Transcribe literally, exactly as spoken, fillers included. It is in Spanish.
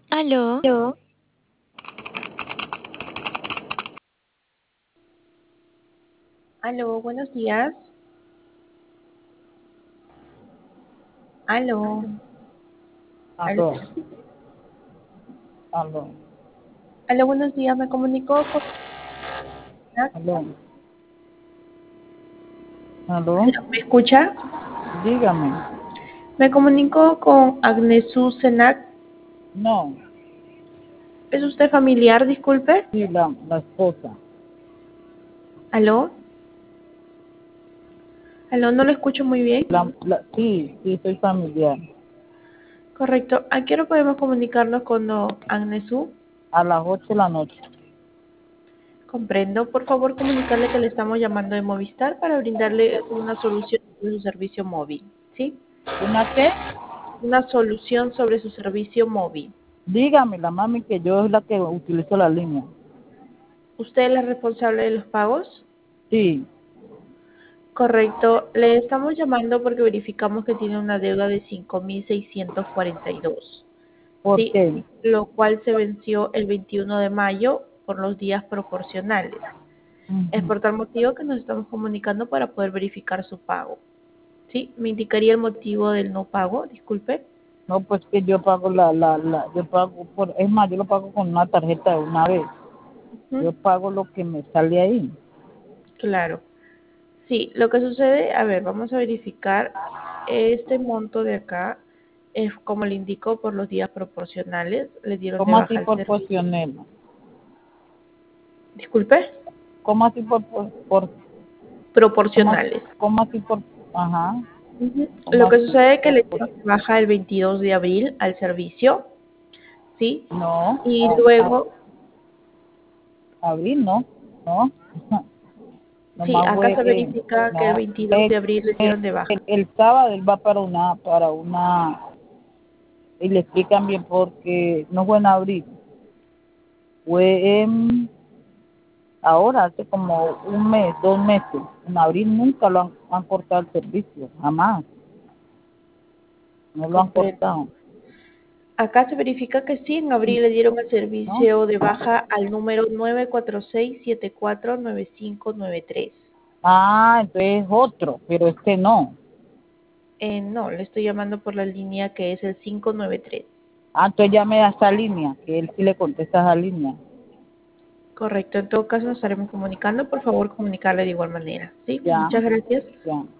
Aló, Aló, aló, buenos días. Aló, aló, Aló, aló, aló, buenos días. Me comunico con. aló, aló, ¿Me escucha? dígame. Me comunico con Agnesu Senac. No, ¿Es usted familiar? Disculpe. sí, la, la esposa. Aló, aló, no lo escucho muy bien. La, la, sí, sí, soy familiar. Correcto. ¿A qué hora podemos comunicarnos con don Agnesu? A las ocho de la noche. Comprendo. Por favor, comunicarle que le estamos llamando de Movistar para brindarle una solución de su servicio móvil. ¿Sí? ¿Una qué? Una solución sobre su servicio móvil. Dígame, la mami, que yo es la que utilizo la línea. ¿Usted es la responsable de los pagos? Sí, Correcto. Le estamos llamando porque verificamos que tiene una deuda de cinco mil seiscientos cuarenta y dos, ¿por ¿sí? qué? Lo cual se venció el veintiuno de mayo por los días proporcionales. Es Ujú. por tal motivo que nos estamos comunicando para poder verificar su pago. ¿Sí? ¿Me indicaría el motivo del no pago? Disculpe. No, pues que yo pago la, la, la, yo pago por, es más, yo lo pago con una tarjeta de una vez. Ujú. Yo pago lo que me sale ahí. Claro. Sí, lo que sucede, a ver, vamos a verificar este monto de acá, es como le indico por los días proporcionales, le dieron de ¿Cómo así baja el por servicio. porcionel? Disculpe, ¿Cómo así por, por, por cómo, proporcionales. cómo así por, ajá, Ujú. cómo Lo que así sucede es que por, le por, dieron de baja el veintidós de abril al servicio, ¿sí? no, Y a, a, luego, abril, no, no, sí, nomás acá fue, se eh, verifica que el no, veintidós el, de abril le el, dieron de baja. el, el sábado él va para una, para una, y le explican bien porque no fue en abril, fue en, ahora hace como un mes, dos meses, en abril nunca lo han, han cortado el servicio, jamás, no lo han Comprendo. cortado, Acá se verifica que sí, en y, abril le dieron el ¿no? servicio de baja al número nueve cuatro seis siete cuatro nueve cinco nueve tres. Ah, entonces otro, pero este no. Eh, no, le estoy llamando por la línea que es el cinco nueve tres. Ah, entonces ya me da esa línea, que él sí le contesta esa línea. Correcto, en todo caso nos estaremos comunicando. Por favor, comunicarle de igual manera. ¿Sí? Ya, Muchas gracias. ya.